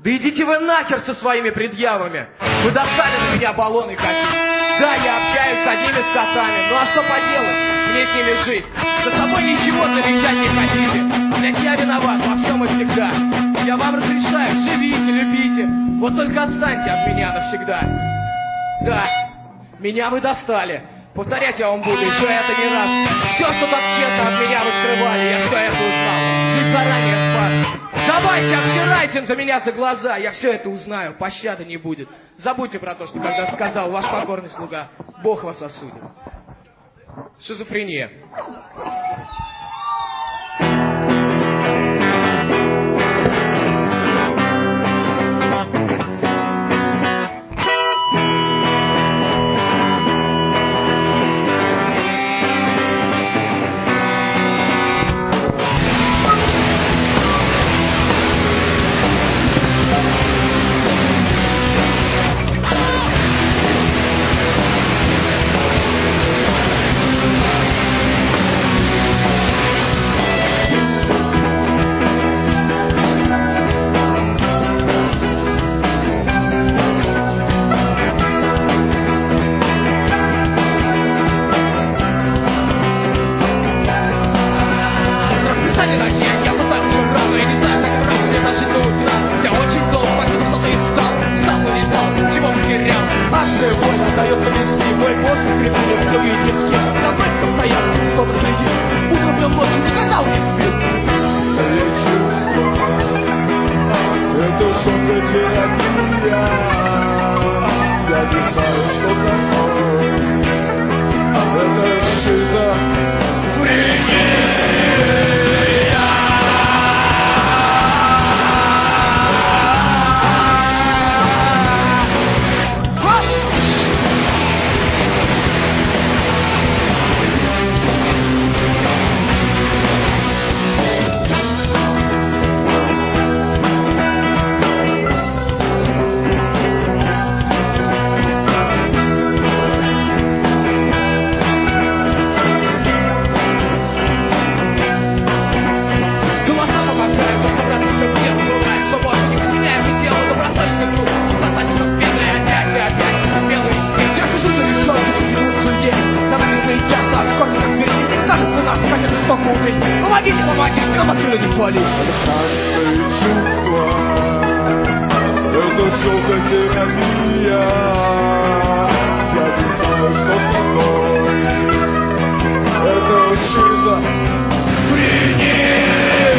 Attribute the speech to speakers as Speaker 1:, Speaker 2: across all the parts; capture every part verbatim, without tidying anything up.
Speaker 1: Да идите вы нахер со своими предъявами. Вы достали на меня баллоны хотите. Да, я общаюсь с одними скотами. Ну а что поделать? Мне с ними жить. За собой ничего замечать не хотите. Блядь, я виноват во всем и всегда. Я вам разрешаю, живите, любите. Вот только отстаньте от меня навсегда. Да, меня вы достали. Повторять я вам буду еще это не раз. Все, что так честно от меня вы скрывали, я все это узнал. Чуть заранее спас. Давайте, обтирайте за меня за глаза. Я все это узнаю, пощады не будет. Забудьте про то, что когда-то сказал ваш покорный слуга. Бог вас осудит. Шизофрения.
Speaker 2: Помогите, помогите, на машину не свалить.
Speaker 3: Странные чувства, это шокотерапия. Я не знаю, что со мной. Это шизофрения.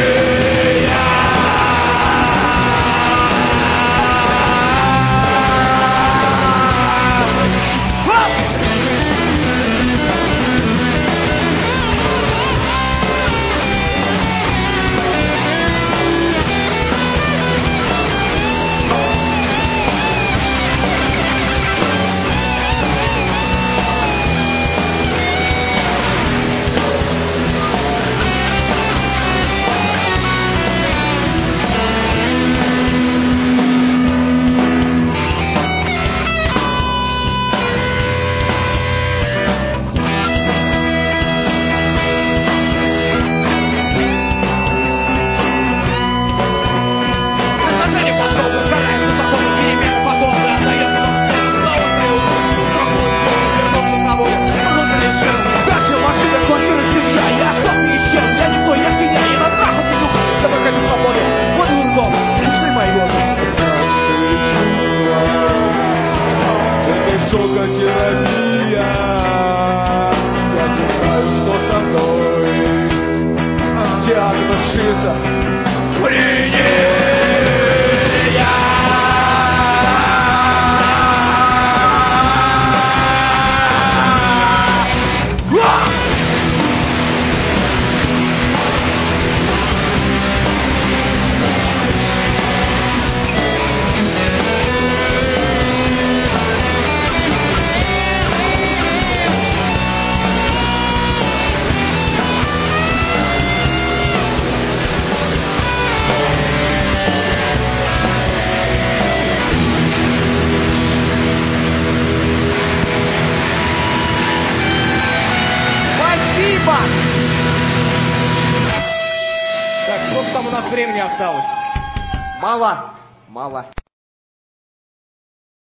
Speaker 3: Шокотерапия. Я не знаю, что со мной. Диагноз шизофрения.
Speaker 1: Так, сколько там у нас времени осталось?
Speaker 2: Мало.
Speaker 1: мало.